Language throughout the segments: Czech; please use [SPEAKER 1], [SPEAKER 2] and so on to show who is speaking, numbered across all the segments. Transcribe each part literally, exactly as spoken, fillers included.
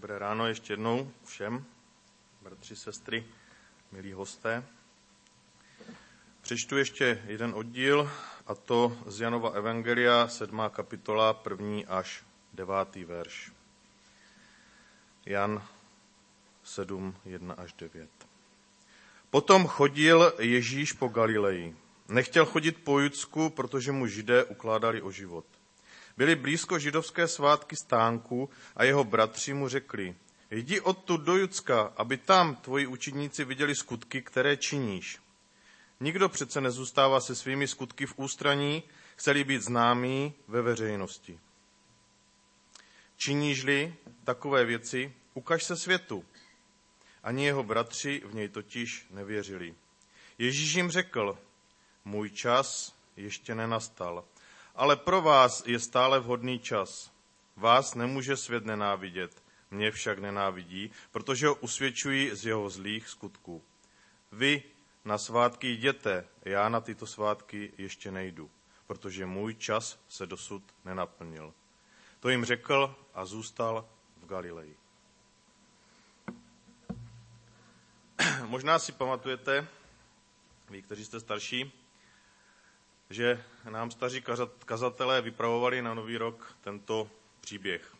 [SPEAKER 1] Dobré ráno ještě jednou všem, bratři, sestry, milí hosté. Přečtu ještě jeden oddíl, a to z Janova evangelia, sedmá kapitola, první až devátý verš. Jan sedm, jedna až devět. Potom chodil Ježíš po Galileji. Nechtěl chodit po Judsku, protože mu Židé ukládali o život. Byli blízko židovské svátky stánku a jeho bratři mu řekli: Jdi odtud do Judska, aby tam tvoji učedníci viděli skutky, které činíš. Nikdo přece nezůstává se svými skutky v ústraní, chce-li být známý ve veřejnosti. Činíš-li takové věci, ukaž se světu. Ani jeho bratři v něj totiž nevěřili. Ježíš jim řekl: Můj čas ještě nenastal, ale pro vás je stále vhodný čas. Vás nemůže svět nenávidět, mě však nenávidí, protože ho usvědčuji z jeho zlých skutků. Vy na svátky jděte, já na tyto svátky ještě nejdu, protože můj čas se dosud nenaplnil. To jim řekl a zůstal v Galileji. Možná si pamatujete, vy, kteří jste starší, že nám staří kazatelé vypravovali na Nový rok tento příběh.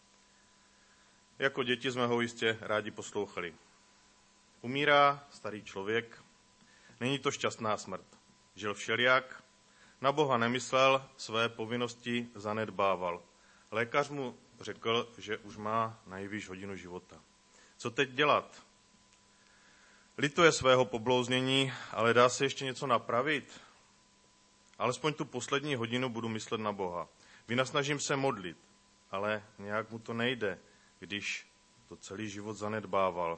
[SPEAKER 1] Jako děti jsme ho jistě rádi poslouchali. Umírá starý člověk, není to šťastná smrt. Žil všelijak, na Boha nemyslel, své povinnosti zanedbával. Lékař mu řekl, že už má nejvýš hodinu života. Co teď dělat? Lituje svého poblouznění, ale dá se ještě něco napravit? Alespoň tu poslední hodinu budu myslet na Boha. Vynasnažím se modlit, ale nějak mu to nejde, když to celý život zanedbával.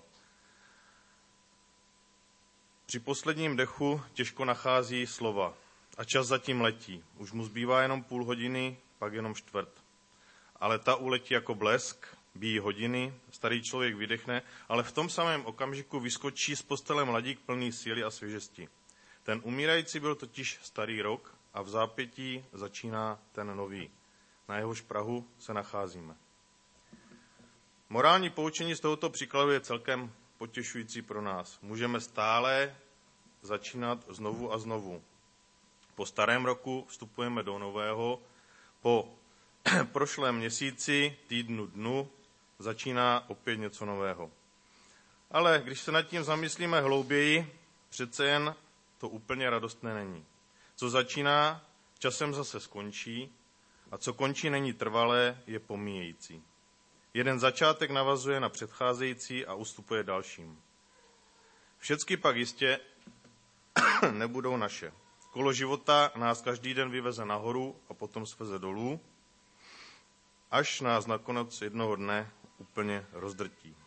[SPEAKER 1] Při posledním dechu těžko nachází slova a čas zatím letí. Už mu zbývá jenom půl hodiny, pak jenom čtvrt. Ale ta uletí jako blesk, bíjí hodiny, starý člověk vydechne, ale v tom samém okamžiku vyskočí z postele mladík plný síly a svěžesti. Ten umírající byl totiž starý rok a v zápětí začíná ten nový. Na jehož prahu se nacházíme. Morální poučení z tohoto příkladu je celkem potěšující pro nás. Můžeme stále začínat znovu a znovu. Po starém roku vstupujeme do nového, po prošlém měsíci, týdnu, dnu začíná opět něco nového. Ale když se nad tím zamyslíme hlouběji, přece jen to úplně radostné není. Co začíná, časem zase skončí a co končí, není trvalé, je pomíjející. Jeden začátek navazuje na předcházející a ustupuje dalším. Všecky pak jistě nebudou naše. Kolo života nás každý den vyveze nahoru a potom sveze dolů, až nás nakonec jednoho dne úplně rozdrtí.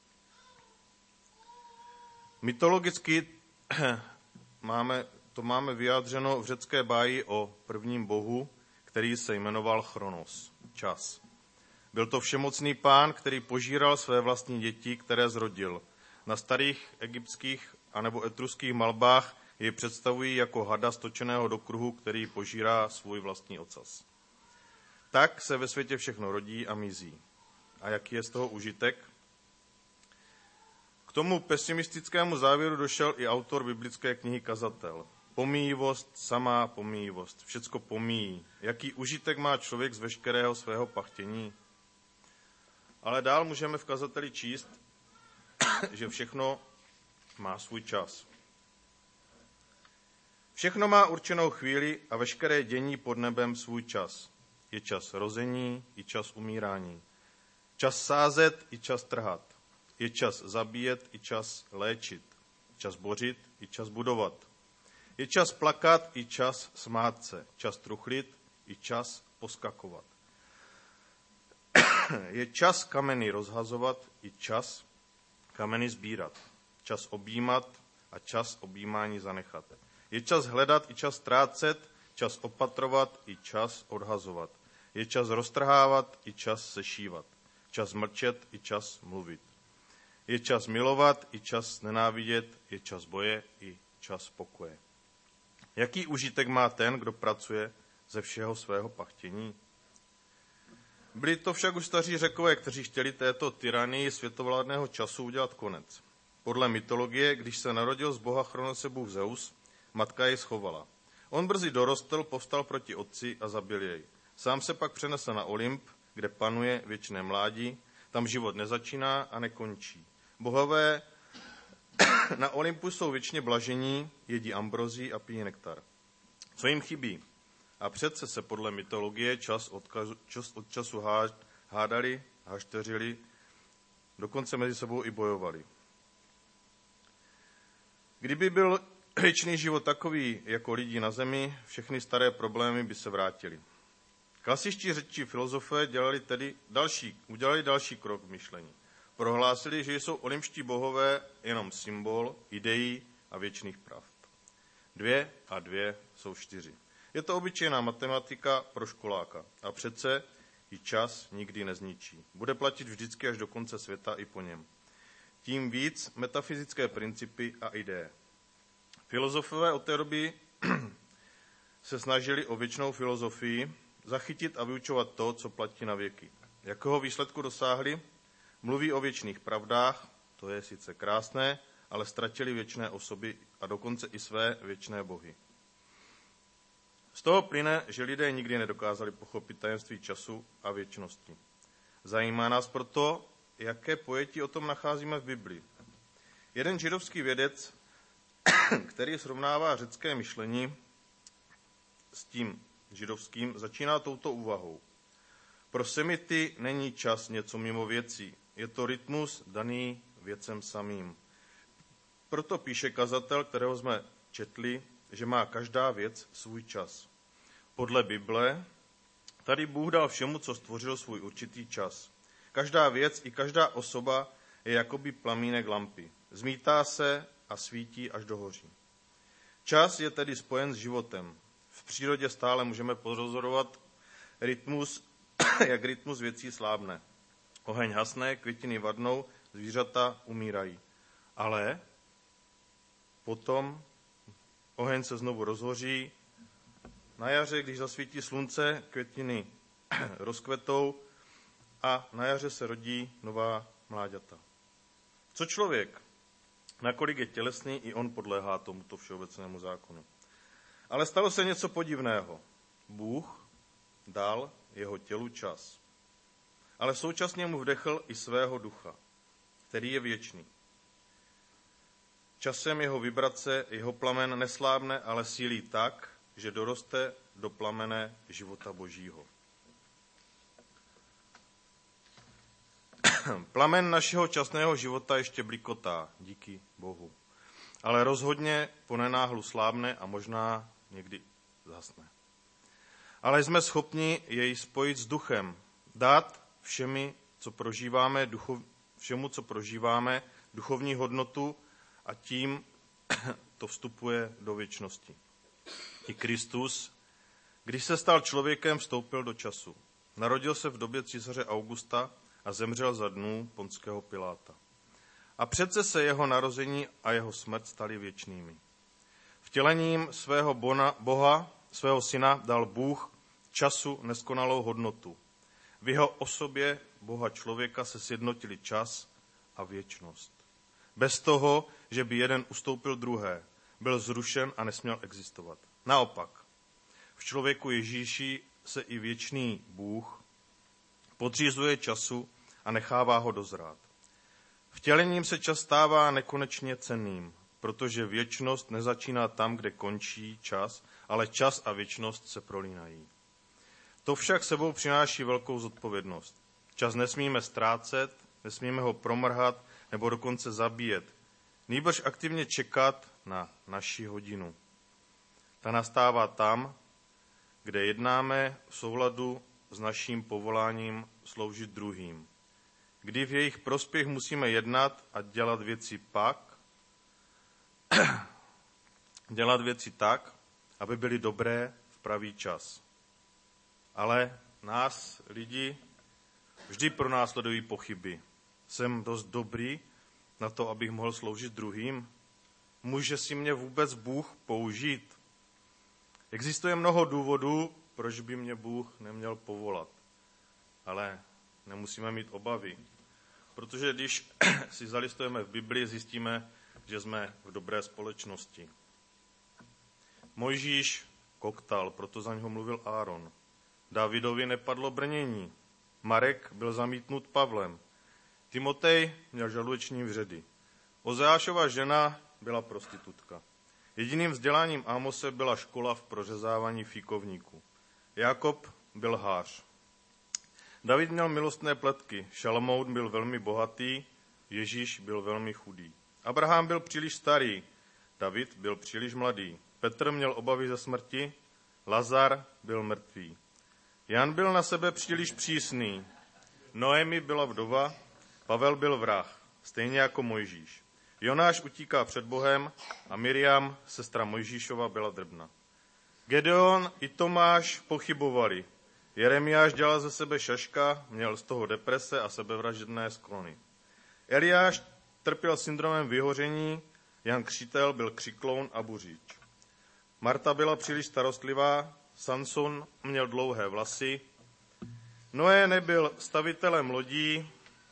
[SPEAKER 1] Mytologicky máme, to máme vyjádřeno v řecké báji o prvním bohu, který se jmenoval Chronos, čas. Byl to všemocný pán, který požíral své vlastní děti, které zrodil. Na starých egyptských anebo etruských malbách jej představují jako hada stočeného do kruhu, který požírá svůj vlastní ocas. Tak se ve světě všechno rodí a mizí. A jaký je z toho užitek? K tomu pesimistickému závěru došel i autor biblické knihy Kazatel. Pomíjivost, samá pomíjivost, všecko pomíjí. Jaký užitek má člověk z veškerého svého pachtění? Ale dál můžeme v Kazateli číst, že všechno má svůj čas. Všechno má určenou chvíli a veškeré dění pod nebem svůj čas. Je čas rození i čas umírání. Čas sázet i čas trhat. Je čas zabíjet i čas léčit. Čas bořit i čas budovat. Je čas plakat i čas smát se. Čas truchlit i čas poskakovat. Je čas kameny rozhazovat i čas kameny sbírat. Čas objímat a čas objímání zanechat. Je čas hledat i čas ztrácet, čas opatrovat i čas odhazovat. Je čas roztrhávat i čas sešívat. Čas mlčet i čas mluvit. Je čas milovat i čas nenávidět, je čas boje i čas pokoje. Jaký užitek má ten, kdo pracuje ze všeho svého pachtění? Byli to však už staří Řekové, kteří chtěli této tyranii světovládného času udělat konec. Podle mytologie, když se narodil z boha Chronose bůh Zeus, matka jej schovala. On brzy dorostl, povstal proti otci a zabil jej. Sám se pak přenesl na Olymp, kde panuje věčné mládí, tam život nezačíná a nekončí. Bohové na Olympu jsou věčně blažení, jedí ambrozí a pijí nektar. Co jim chybí? A přece se podle mytologie čas od, čas od času hádali, hašteřili, dokonce mezi sebou i bojovali. Kdyby byl věčný život takový jako lidí na zemi, všechny staré problémy by se vrátily. Klasičtí řečtí filozofé dělali tedy další, udělali další krok v myšlení. Prohlásili, že jsou olympští bohové jenom symbol ideí a věčných pravd. Dvě a dvě jsou čtyři. Je to obyčejná matematika pro školáka a přece ji čas nikdy nezničí. Bude platit vždycky až do konce světa i po něm. Tím víc metafyzické principy a ideje. Filozofové od té doby se snažili o věčnou filozofii zachytit a vyučovat to, co platí na věky. Jakého výsledku dosáhli? Mluví o věčných pravdách, to je sice krásné, ale ztratili věčné osoby a dokonce i své věčné bohy. Z toho plyne, že lidé nikdy nedokázali pochopit tajemství času a věčnosti. Zajímá nás proto, jaké pojetí o tom nacházíme v Biblii. Jeden židovský vědec, který srovnává řecké myšlení s tím židovským, začíná touto úvahou. Pro semity není čas něco mimo věcí, je to rytmus daný věcem samým. Proto píše kazatel, kterého jsme četli, že má každá věc svůj čas. Podle Bible tady Bůh dal všemu, co stvořil, svůj určitý čas. Každá věc i každá osoba je jakoby plamínek lampy. Zmítá se a svítí, až dohoří. Čas je tedy spojen s životem. V přírodě stále můžeme pozorovat rytmus, jak rytmus věcí slábne. Oheň hasne, květiny vadnou, zvířata umírají. Ale potom oheň se znovu rozhoří. Na jaře, když zasvítí slunce, květiny rozkvetou a na jaře se rodí nová mláďata. Co člověk? Nakolik je tělesný, i on podléhá tomuto všeobecnému zákonu. Ale stalo se něco podivného. Bůh dal jeho tělu čas. Ale současně mu vdechl i svého ducha, který je věčný. Časem jeho vibrace, jeho plamen neslábne, ale sílí tak, že doroste do plamene života Božího. Plamen našeho časného života ještě blikotá, díky Bohu. Ale rozhodně ponenáhlu slábne a možná někdy zhasne. Ale jsme schopni jej spojit s duchem, dát všemi, co prožíváme, duchov, všemu, co prožíváme, duchovní hodnotu a tím to vstupuje do věčnosti. I Kristus, když se stal člověkem, vstoupil do času. Narodil se v době císaře Augusta a zemřel za dnů Pontského Piláta. A přece se jeho narození a jeho smrt staly věčnými. Vtělením svého bona, Boha, svého syna, dal Bůh času neskonalou hodnotu. V jeho osobě Boha člověka se sjednotili čas a věčnost. Bez toho, že by jeden ustoupil druhé, byl zrušen a nesměl existovat. Naopak, v člověku Ježíši se i věčný Bůh podřízuje času a nechává ho dozrát. Vtělením se čas stává nekonečně cenným, protože věčnost nezačíná tam, kde končí čas, ale čas a věčnost se prolínají. To však sebou přináší velkou zodpovědnost. Čas nesmíme ztrácet, nesmíme ho promrhat nebo dokonce zabíjet. Nýbrž aktivně čekat na naši hodinu. Ta nastává tam, kde jednáme v souladu s naším povoláním sloužit druhým. Kdy v jejich prospěch musíme jednat a dělat věci pak, dělat věci tak, aby byly dobré v pravý čas. Ale nás, lidi, vždy pronásledují pochyby. Jsem dost dobrý na to, abych mohl sloužit druhým? Může si mě vůbec Bůh použít? Existuje mnoho důvodů, proč by mě Bůh neměl povolat. ale nemusíme mít obavy, protože když si zalistujeme v Biblii, zjistíme, že jsme v dobré společnosti. Mojžíš koktal, proto za něho mluvil Áron. Davidovi nepadlo brnění. Marek byl zamítnut Pavlem. Timotej měl žaludeční vředy. Ozeášova žena byla prostitutka. Jediným vzděláním Ámose byla škola v prořezávání fíkovníků. Jakob byl lhář. David měl milostné pletky, Šalamoun byl velmi bohatý, Ježíš byl velmi chudý. Abraham byl příliš starý, David byl příliš mladý. Petr měl obavy ze smrti, Lazar byl mrtvý. Jan byl na sebe příliš přísný, Noemi byla vdova, Pavel byl vrah, stejně jako Mojžíš. Jonáš utíká před Bohem a Miriam, sestra Mojžíšova, byla drbna. Gedeon i Tomáš pochybovali. Jeremiáš dělal ze sebe šaška, měl z toho deprese a sebevražedné sklony. Eliáš trpěl syndromem vyhoření, Jan Křtitel byl křikloun a buřič. Marta byla příliš starostlivá, Samson měl dlouhé vlasy, Noé nebyl stavitelem lodí.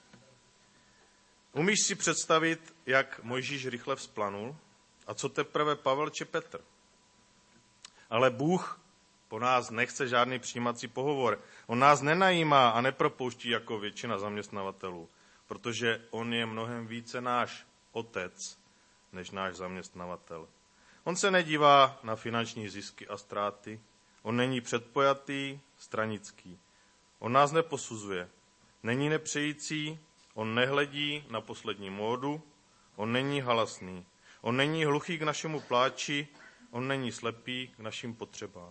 [SPEAKER 1] Umíš si představit, jak Mojžíš rychle vzplanul? A co teprve Pavel či Petr? Ale Bůh po nás nechce žádný přijímací pohovor. On nás nenajímá a nepropouští jako většina zaměstnavatelů, protože on je mnohem více náš otec, než náš zaměstnavatel. On se nedívá na finanční zisky a ztráty. On není předpojatý, stranický. On nás neposuzuje. Není nepřející, on nehledí na poslední módu, on není halasný. On není hluchý k našemu pláči, on není slepý k našim potřebám.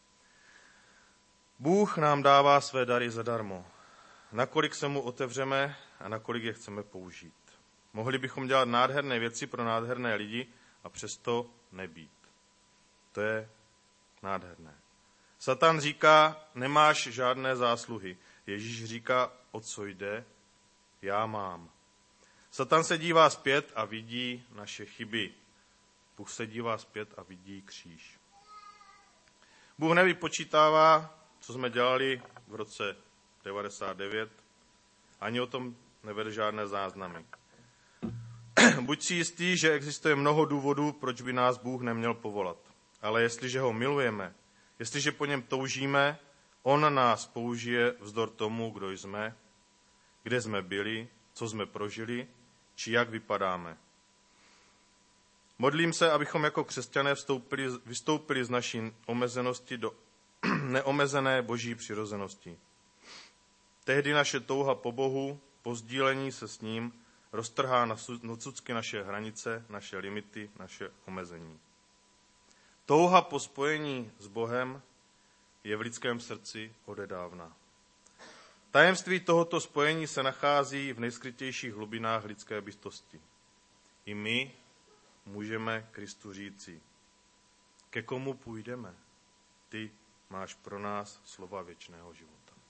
[SPEAKER 1] Bůh nám dává své dary zadarmo. Nakolik se mu otevřeme a nakolik je chceme použít. Mohli bychom dělat nádherné věci pro nádherné lidi a přesto nebýt. To je nádherné. Satan říká, nemáš žádné zásluhy. Ježíš říká, o co jde, já mám. Satan se dívá zpět a vidí naše chyby. Bůh se dívá zpět a vidí kříž. Bůh nevypočítává, co jsme dělali v roce devadesát devět, ani o tom nevede žádné záznamy. Buď si jistý, že existuje mnoho důvodů, proč by nás Bůh neměl povolat. Ale jestliže ho milujeme, jestliže po něm toužíme, on nás použije vzdor tomu, kdo jsme, kde jsme byli, co jsme prožili, či jak vypadáme. Modlím se, abychom jako křesťané vstoupili, vystoupili z naší omezenosti do neomezené boží přirozenosti. Tehdy naše touha po Bohu, po sdílení se s ním, roztrhá na cucky naše hranice, naše limity, naše omezení. Touha po spojení s Bohem je v lidském srdci odedávna. Tajemství tohoto spojení se nachází v nejskrytějších hlubinách lidské bytosti. I my můžeme Kristu říci, ke komu půjdeme? Ty máš pro nás slova věčného života.